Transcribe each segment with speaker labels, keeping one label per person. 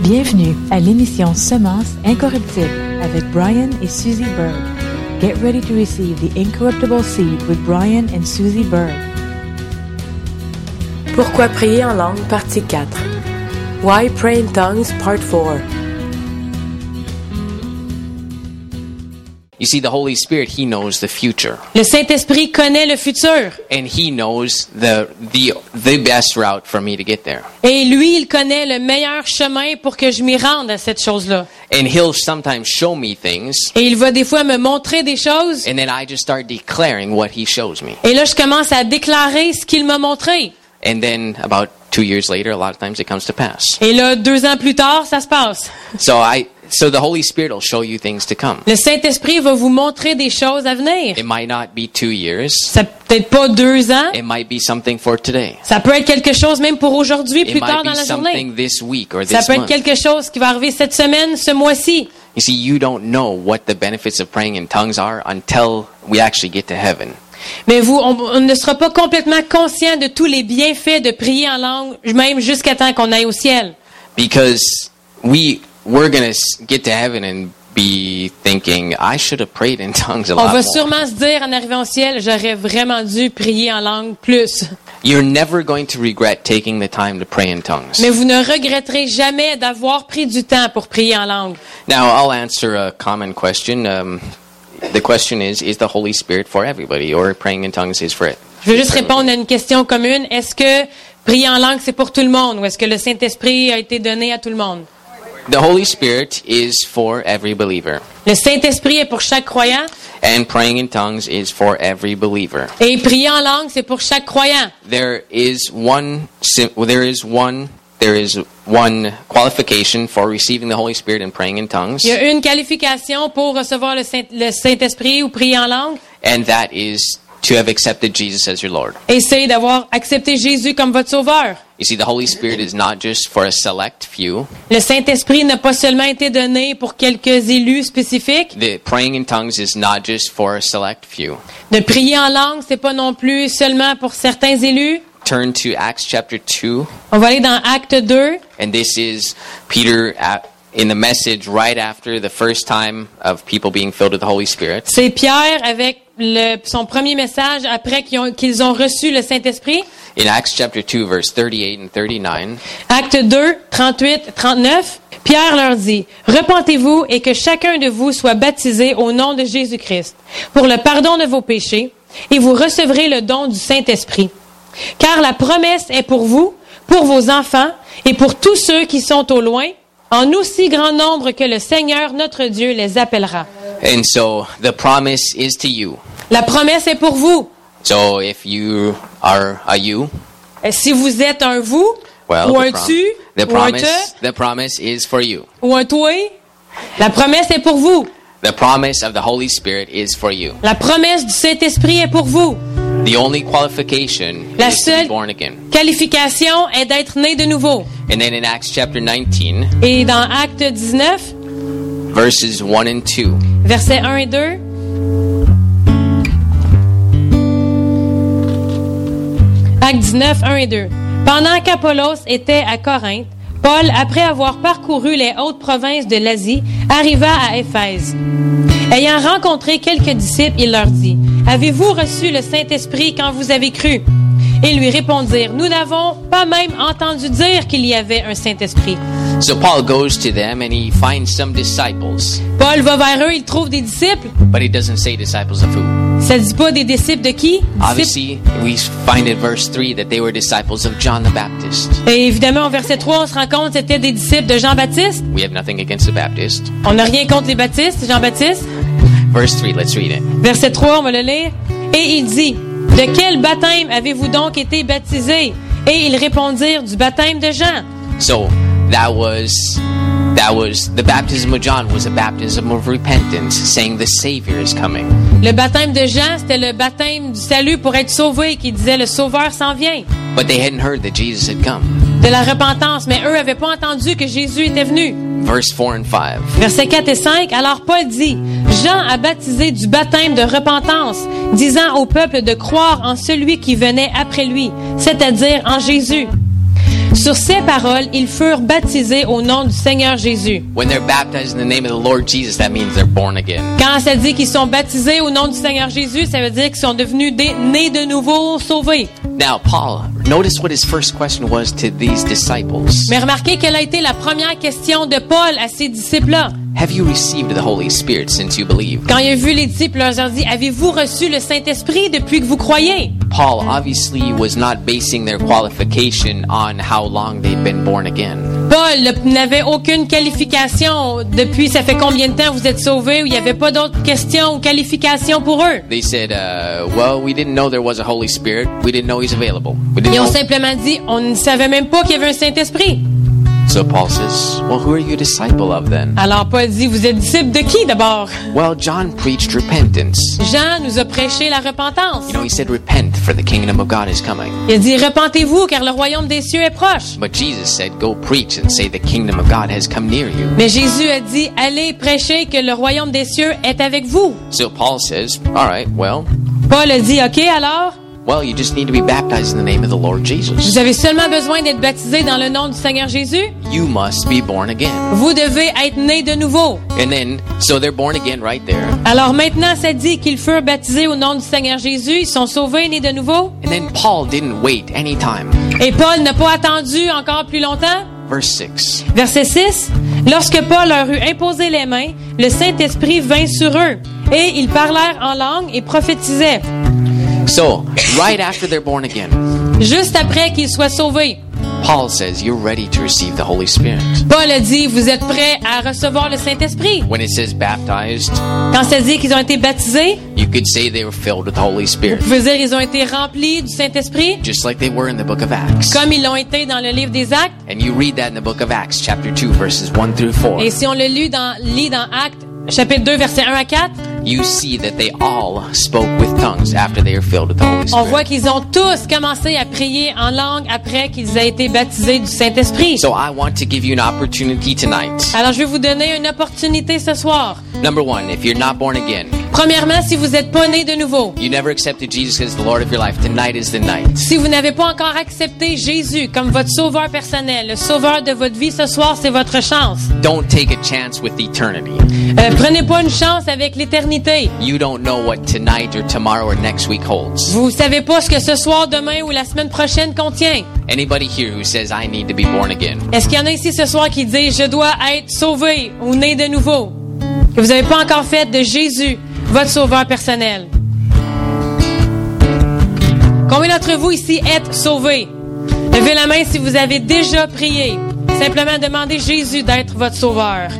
Speaker 1: Bienvenue à l'émission Semences Incorruptibles avec Brian et Susie Berg. Get ready to receive the incorruptible seed with Brian and Susie Berg.
Speaker 2: Pourquoi prier en langue, partie 4. Why Pray in Tongues, part 4.
Speaker 3: You see, the Holy Spirit, He knows the future.
Speaker 4: Le Saint-Esprit connaît le futur.
Speaker 3: And He knows the best route for me to get there.
Speaker 4: Et lui, il connaît le meilleur chemin pour que je m'y rende à cette chose-là.
Speaker 3: And He'll sometimes show me things.
Speaker 4: Et il va des fois me montrer des choses.
Speaker 3: And then I just start declaring what He shows me.
Speaker 4: Et là, je commence à déclarer ce qu'il m'a montré.
Speaker 3: And then about 2 years later, a lot of times it comes to pass.
Speaker 4: Et là, 2 ans plus tard, ça se passe.
Speaker 3: So the Holy Spirit will show you things to come.
Speaker 4: Le Saint-Esprit va vous montrer des choses à venir.
Speaker 3: It might not be 2 years.
Speaker 4: Ça peut-être pas 2 ans.
Speaker 3: It might be something for today.
Speaker 4: Ça peut être quelque chose même pour aujourd'hui, plus tard dans la journée.
Speaker 3: It might be something this week or this
Speaker 4: Ça peut être
Speaker 3: month.
Speaker 4: quelque chose qui va arriver cette semaine, ce mois-ci.
Speaker 3: You see, you don't know what the benefits of praying in tongues are until we actually get to heaven.
Speaker 4: Mais on ne sera pas complètement conscient de tous les bienfaits de prier en langue, même jusqu'à temps qu'on aille au ciel.
Speaker 3: Because we're going to get to heaven and be thinking, I should have prayed in tongues a lot
Speaker 4: On va
Speaker 3: more.
Speaker 4: sûrement se dire en arrivant au ciel, j'aurais vraiment dû prier en langue plus.
Speaker 3: You're never going to regret taking the time to pray in tongues.
Speaker 4: Mais vous ne regretterez jamais d'avoir pris du temps pour prier en langue.
Speaker 3: Now, I'll answer a common question. The question is the Holy Spirit for everybody, or praying in tongues is for it?
Speaker 4: Je veux juste répondre à une question commune. Est-ce que prier en langue, c'est pour tout le monde, ou est-ce que le Saint-Esprit a été donné à tout le monde?
Speaker 3: The Holy Spirit is for every believer.
Speaker 4: Le Saint-Esprit est pour chaque croyant.
Speaker 3: And praying in tongues is for every believer.
Speaker 4: Et prier en langue, c'est pour chaque croyant.
Speaker 3: There is one qualification for receiving the Holy Spirit and praying in tongues.
Speaker 4: Il y a une qualification pour recevoir le Saint-Esprit ou prier en langue.
Speaker 3: And that is to have accepted Jesus as your Lord.
Speaker 4: Et c'est d'avoir accepté Jésus comme votre sauveur.
Speaker 3: You see, the Holy Spirit is not just for a select few.
Speaker 4: Le Saint-Esprit n'a pas seulement été donné pour quelques élus spécifiques.
Speaker 3: The praying in tongues is not just for a select few.
Speaker 4: De prier en langue, c'est pas non plus seulement pour certains élus.
Speaker 3: Turn to Acts chapter 2.
Speaker 4: On va aller dans Acte 2.
Speaker 3: And this is Peter in the message right after the first time of people being filled with the Holy Spirit.
Speaker 4: C'est Pierre avec son premier message après qu'ils ont reçu le Saint-Esprit.
Speaker 3: In Acts chapter 2, verse 38 and 39.
Speaker 4: Acte 2, 38, 39. Pierre leur dit, « Repentez-vous et que chacun de vous soit baptisé au nom de Jésus-Christ pour le pardon de vos péchés, et vous recevrez le don du Saint-Esprit. Car la promesse est pour vous, pour vos enfants et pour tous ceux qui sont au loin, en aussi grand nombre que le Seigneur notre Dieu les appellera. »
Speaker 3: And so the promise is to you.
Speaker 4: La promesse est pour vous.
Speaker 3: So if you are a you,
Speaker 4: Si vous êtes un vous,
Speaker 3: well,
Speaker 4: ou un tu, ou un te,
Speaker 3: the promise is for you.
Speaker 4: ou un toi, la promesse est pour vous.
Speaker 3: The promise of the Holy Spirit is for you.
Speaker 4: La promesse du Saint-Esprit est pour vous.
Speaker 3: The only qualification
Speaker 4: La
Speaker 3: is to be
Speaker 4: seule
Speaker 3: born again.
Speaker 4: qualification est d'être né de nouveau.
Speaker 3: And then in Acts chapter 19,
Speaker 4: Et dans Acte 19,
Speaker 3: verses 1 and 2,
Speaker 4: versets 1 et 2, Acte 19, 1 et 2. Pendant qu'Apollos était à Corinthe, Paul, après avoir parcouru les hautes provinces de l'Asie, arriva à Éphèse. Ayant rencontré quelques disciples, il leur dit, « Avez-vous reçu le Saint-Esprit quand vous avez cru? » Ils lui répondirent, « Nous n'avons pas même entendu dire qu'il y avait un Saint-Esprit. »
Speaker 3: So Paul goes to them and he finds some disciples,
Speaker 4: Paul va vers eux, il trouve des disciples.
Speaker 3: but he doesn't say disciples of who.
Speaker 4: Ça ne dit pas des disciples de qui?
Speaker 3: Obviously, we find in verse 3 that they were disciples of John the Baptist.
Speaker 4: Et évidemment, au verset 3, on se rend compte que c'était des disciples de Jean-Baptiste.
Speaker 3: We have nothing against the Baptist.
Speaker 4: On n'a rien contre les baptistes, Jean-Baptiste.
Speaker 3: Verse 3, let's read it.
Speaker 4: Verset 3, on va le lire. Et il dit, « De quel baptême avez-vous donc été baptisés? » Et ils répondirent, « Du baptême de Jean. »
Speaker 3: So that was the baptism of John was a baptism of repentance, saying the Savior is coming.
Speaker 4: Le baptême de Jean, c'était le baptême du salut pour être sauvé, qui disait, « Le Sauveur s'en vient. »
Speaker 3: But they hadn't heard that Jesus had come.
Speaker 4: De la repentance, mais eux n'avaient pas entendu que Jésus était venu.
Speaker 3: Verse 4 and 5.
Speaker 4: Versets 4 et 5, alors Paul dit, « Jean a baptisé du baptême de repentance, disant au peuple de croire en celui qui venait après lui, c'est-à-dire en Jésus. Sur ces paroles, ils furent baptisés au nom du Seigneur Jésus.
Speaker 3: When they're baptized in the name of the Lord Jesus, that means they're born again.
Speaker 4: Quand ça dit qu'ils sont baptisés au nom du Seigneur Jésus, ça veut dire qu'ils sont devenus nés de nouveau, sauvés.
Speaker 3: Now, Paul, notice what his first question was to these disciples.
Speaker 4: Mais remarquez quelle a été la première question de Paul à ces disciples-là.
Speaker 3: Have you received the Holy Spirit since you believe?
Speaker 4: Quand il a vu les disciples, il leur a dit, avez-vous reçu le Saint-Esprit depuis que vous croyez?
Speaker 3: Paul obviously was not basing their qualification on how long they'd been born again.
Speaker 4: Paul n'avait aucune qualification depuis ça fait combien de temps vous êtes sauvés, ou il n'y avait pas d'autres questions ou qualifications pour eux.
Speaker 3: They said, well, we didn't know there was a Holy Spirit. We didn't know he's available. We didn't
Speaker 4: Ils ont
Speaker 3: know.
Speaker 4: simplement dit, on ne savait même pas qu'il y avait un Saint-Esprit.
Speaker 3: So Paul says, well, who are you a disciple of then?
Speaker 4: Alors Paul dit, vous êtes disciples de qui d'abord?
Speaker 3: Well, John preached repentance.
Speaker 4: Jean nous a prêché la repentance.
Speaker 3: You know, he said, repent, for the kingdom of God is coming.
Speaker 4: Il a dit, repentez-vous car le royaume des cieux est proche.
Speaker 3: But Jesus said, go preach and say the kingdom of God has come near you.
Speaker 4: Mais Jésus a dit, allez prêcher que le royaume des cieux est avec vous.
Speaker 3: So Paul says, all right, well,
Speaker 4: Paul a dit, ok alors,
Speaker 3: you just need to be baptized in the name of the Lord Jesus.
Speaker 4: vous avez seulement besoin d'être baptisé dans le nom du Seigneur Jésus.
Speaker 3: You must be born again.
Speaker 4: Vous devez être né de nouveau.
Speaker 3: And then, so they're born again right there.
Speaker 4: Alors maintenant, ça dit qu'ils furent baptisés au nom du Seigneur Jésus. Ils sont sauvés, nés de nouveau.
Speaker 3: And then Paul didn't wait any time.
Speaker 4: Et Paul n'a pas attendu encore plus longtemps.
Speaker 3: Verse 6.
Speaker 4: Verset 6. Lorsque Paul leur eut imposé les mains, le Saint-Esprit vint sur eux. Et ils parlèrent en langue et prophétisaient.
Speaker 3: So, right after they're born again,
Speaker 4: Juste après qu'ils soient sauvés,
Speaker 3: Paul says, you're ready to receive the Holy Spirit.
Speaker 4: Paul a dit, vous êtes prêts à recevoir le Saint-Esprit.
Speaker 3: When it says baptized,
Speaker 4: Quand ça dit qu'ils ont été baptisés,
Speaker 3: you could say they were filled with the Holy Spirit.
Speaker 4: vous pouvez dire qu'ils ont été remplis du Saint-Esprit,
Speaker 3: Just like they were in the book of Acts.
Speaker 4: comme ils l'ont été dans le livre des Actes.
Speaker 3: And you read that in the book of Acts, chapter 2, verses 1 through 4.
Speaker 4: Et si on le lit dans Actes, chapitre 2, versets 1 à 4,
Speaker 3: You see that they all spoke with tongues after they were filled with the Holy
Speaker 4: on voit
Speaker 3: Spirit.
Speaker 4: qu'ils ont tous commencé à prier en langue après qu'ils aient été baptisés du Saint-Esprit.
Speaker 3: So I want to give you an opportunity tonight.
Speaker 4: Alors, je vais vous donner une opportunité ce soir.
Speaker 3: Number one, if you're not born again,
Speaker 4: Premièrement, si vous n'êtes pas né de nouveau,
Speaker 3: you never accepted Jesus as the Lord of your life, tonight is the night.
Speaker 4: si vous n'avez pas encore accepté Jésus comme votre sauveur personnel, le sauveur de votre vie, ce soir, c'est votre chance.
Speaker 3: Don't take a chance with eternity.
Speaker 4: Prenez pas une chance avec l'éternité.
Speaker 3: You don't know what tonight or tomorrow or next week holds.
Speaker 4: Vous savez pas ce que ce soir, demain ou la semaine prochaine contient.
Speaker 3: Anybody here who says, I need to be born again?
Speaker 4: Est-ce qu'il y en a ici ce soir qui disent « Je dois être sauvé ou né de nouveau » que vous n'avez pas encore fait de Jésus votre sauveur personnel? Combien d'entre vous ici êtes sauvés? Levez la main si vous avez déjà prié. Simplement demandez Jésus d'être votre sauveur.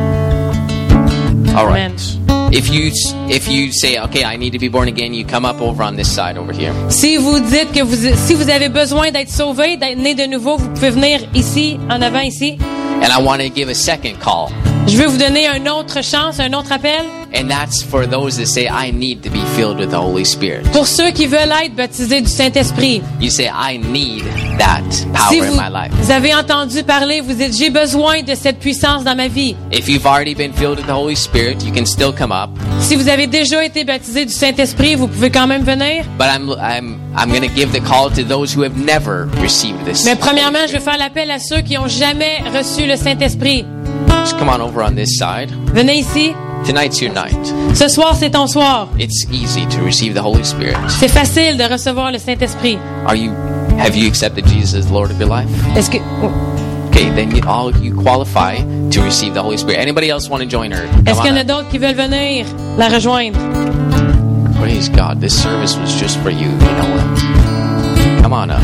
Speaker 3: All
Speaker 4: Amen.
Speaker 3: right. If you say, okay, I need to be born again, you come up over on this side over here.
Speaker 4: Si vous dites que si vous avez besoin d'être sauvé, d'être né de nouveau, vous pouvez venir ici, en avant ici.
Speaker 3: And I want to give a second call.
Speaker 4: Je vais vous donner une autre chance, un autre appel.
Speaker 3: And that's for those that say, I need to be filled with the Holy Spirit.
Speaker 4: Pour ceux qui veulent être baptisés du Saint-Esprit.
Speaker 3: You say, I need that power
Speaker 4: Si
Speaker 3: in my life.
Speaker 4: vous avez entendu parler, vous dites, j'ai besoin de cette puissance dans ma vie.
Speaker 3: If you've already been filled with the Holy Spirit, you can still come up.
Speaker 4: Si vous avez déjà été baptisé du Saint-Esprit, vous pouvez quand même venir.
Speaker 3: But I'm going to give the call to those who have never received this.
Speaker 4: Mais premièrement, je vais faire l'appel à ceux qui n'ont jamais reçu le Saint-Esprit.
Speaker 3: Just come on over on this side.
Speaker 4: Venez ici.
Speaker 3: Tonight's your night.
Speaker 4: Ce soir, c'est ton soir.
Speaker 3: It's easy to receive the Holy Spirit.
Speaker 4: C'est facile de recevoir le Saint-Esprit.
Speaker 3: Have you accepted Jesus as the Lord of your life?
Speaker 4: Est-ce que
Speaker 3: Okay, then you qualify to receive the Holy Spirit. Anybody else want to join her?
Speaker 4: est-ce
Speaker 3: Come
Speaker 4: qu'il y en
Speaker 3: on
Speaker 4: a
Speaker 3: up.
Speaker 4: d'autres qui veulent venir la rejoindre?
Speaker 3: Praise God. This service was just for you. You know what? Come on up.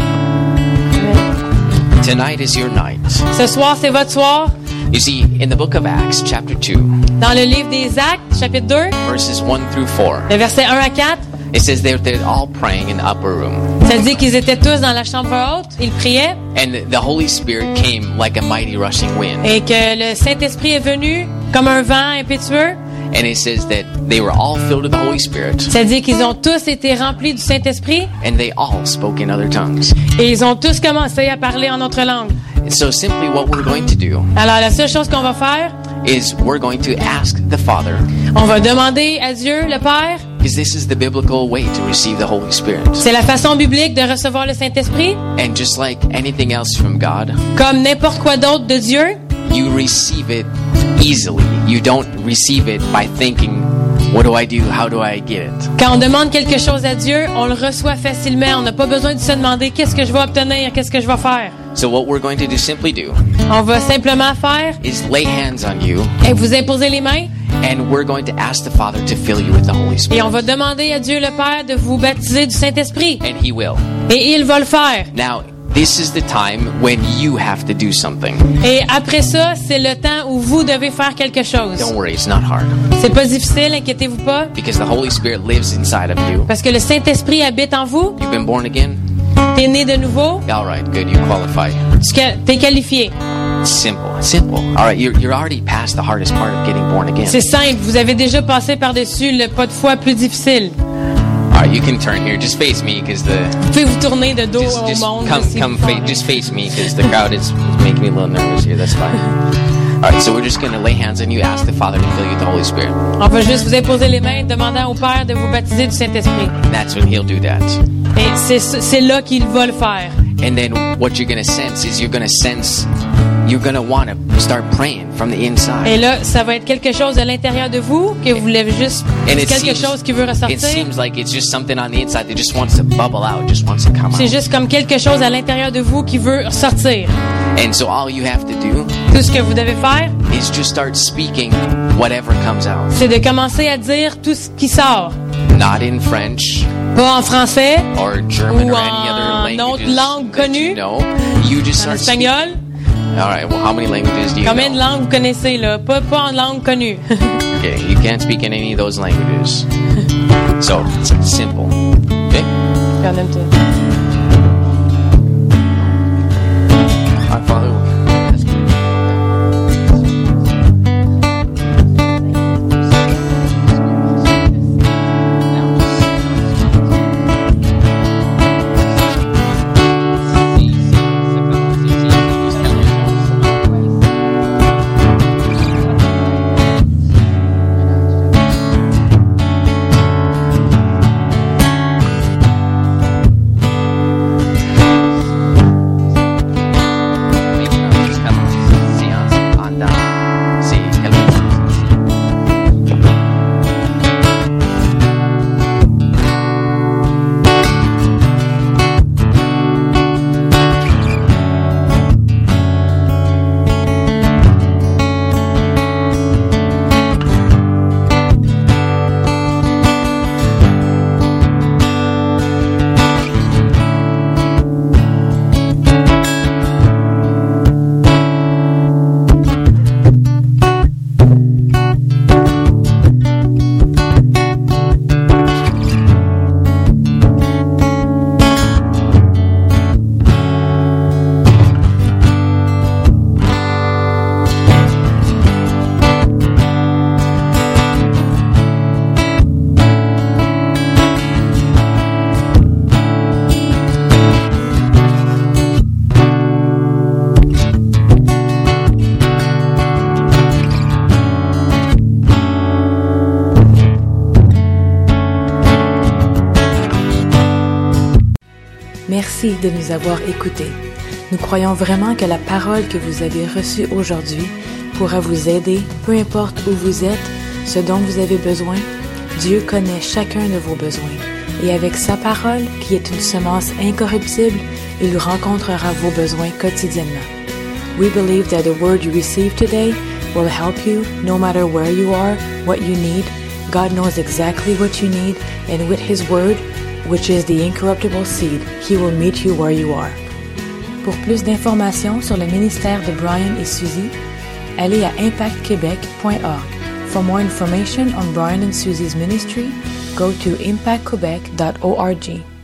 Speaker 3: Tonight is your night.
Speaker 4: Ce soir, c'est votre soir.
Speaker 3: You see, in the book of Acts, chapter 2,
Speaker 4: Dans le livre des Actes, chapitre 2,
Speaker 3: verses 1 through 4,
Speaker 4: le verset 1 à 4,
Speaker 3: it says they're all praying in the upper room.
Speaker 4: ça dit qu'ils étaient tous dans la chambre haute, ils priaient,
Speaker 3: And the Holy Spirit came like a mighty rushing wind.
Speaker 4: et que le Saint-Esprit est venu comme un vent impétueux.
Speaker 3: And it says that they were all filled with the Holy Spirit.
Speaker 4: Ça dit qu'ils ont tous été remplis du Saint-Esprit
Speaker 3: And they all spoke in other tongues.
Speaker 4: et ils ont tous commencé à parler en autre langue.
Speaker 3: And so simply what we're going to do
Speaker 4: Alors, la seule chose qu'on va faire,
Speaker 3: is we're going to ask the Father
Speaker 4: on va demander à Dieu, le Père,
Speaker 3: Because this is the biblical way to receive the Holy Spirit.
Speaker 4: C'est la façon biblique de recevoir le Saint-Esprit.
Speaker 3: And just like anything else from God,
Speaker 4: Comme n'importe quoi d'autre de Dieu,
Speaker 3: you receive it easily. You don't receive it by thinking, what do I do? How do I get it?
Speaker 4: quand on demande quelque chose à Dieu, on le reçoit facilement. On n'a pas besoin de se demander qu'est-ce que je vais obtenir, qu'est-ce que je vais faire.
Speaker 3: So what we're going to do
Speaker 4: On va simplement faire
Speaker 3: is lay hands on you,
Speaker 4: et vous imposer les mains
Speaker 3: and we're going to ask the Father to fill you with the Holy
Speaker 4: et on va
Speaker 3: Spirit.
Speaker 4: demander à Dieu le Père de vous baptiser du Saint-Esprit.
Speaker 3: And He will.
Speaker 4: Et il va le faire.
Speaker 3: Now, this is the time when you have to do something.
Speaker 4: Et après ça, c'est le temps où vous devez faire quelque chose.
Speaker 3: Don't worry, it's not hard.
Speaker 4: C'est pas difficile, inquiétez-vous pas,
Speaker 3: Because the Holy Spirit lives inside of you.
Speaker 4: parce que le Saint-Esprit habite en vous.
Speaker 3: You've been born again?
Speaker 4: T'es né de nouveau,
Speaker 3: All right, good, you qualify.
Speaker 4: t'es qualifié.
Speaker 3: Simple, simple. All right, you're already past the hardest part of getting born again.
Speaker 4: C'est simple, vous avez déjà passé par-dessus le pas de foi plus difficile.
Speaker 3: All right, you can turn here. Just face me, because
Speaker 4: Vous pouvez vous tourner de dos au monde. si vous parlez.
Speaker 3: just face me, because the crowd is making me a little nervous here. That's fine. All right, so we're just going to lay hands on you, ask the Father to fill you with the Holy Spirit.
Speaker 4: On va juste vous imposer les mains, demandant au Père de vous baptiser du Saint-Esprit.
Speaker 3: And that's when He'll do that.
Speaker 4: Et c'est là qu'il va le faire.
Speaker 3: And then what you're going to sense is you're going to want to start praying from the inside.
Speaker 4: Et là, ça va être quelque chose de l'intérieur de vous que vous voulez juste
Speaker 3: And it
Speaker 4: quelque
Speaker 3: seems-
Speaker 4: chose qui veut
Speaker 3: It
Speaker 4: ressortir.
Speaker 3: seems like it's just something on the inside that just wants to bubble out, just wants to come
Speaker 4: C'est
Speaker 3: out.
Speaker 4: juste comme quelque chose à l'intérieur de vous qui veut sortir.
Speaker 3: And so all you have to do
Speaker 4: Tout ce que vous devez faire,
Speaker 3: is just start speaking whatever comes out.
Speaker 4: c'est de commencer à dire tout ce qui sort.
Speaker 3: Not in French
Speaker 4: Pas en français,
Speaker 3: or German
Speaker 4: Ou
Speaker 3: or any other
Speaker 4: en
Speaker 3: languages
Speaker 4: autre langue
Speaker 3: that
Speaker 4: connue.
Speaker 3: you know. You just
Speaker 4: en
Speaker 3: start speaking.
Speaker 4: espagnol.
Speaker 3: All right, well, how many languages do you
Speaker 4: Combien de
Speaker 3: know?
Speaker 4: langues vous connaissez, là? Pas en langue connue.
Speaker 3: Okay, you can't speak in any of those languages. So, it's simple. Okay?
Speaker 4: Quand même,
Speaker 3: Our Father,
Speaker 1: Merci de nous avoir écoutés. Nous croyons vraiment que la parole que vous avez reçue aujourd'hui pourra vous aider, peu importe où vous êtes, ce dont vous avez besoin. Dieu connaît chacun de vos besoins. Et avec sa parole, qui est une semence incorruptible, il rencontrera vos besoins quotidiennement. We believe that the word you received today will help you no matter where you are, what you need. God knows exactly what you need, and with His word, which is the incorruptible seed, He will meet you where you are. Pour plus d'informations sur le ministère de Brian et Suzy, allez à impactquebec.org. For more information on Brian and Suzy's ministry, go to impactquebec.org.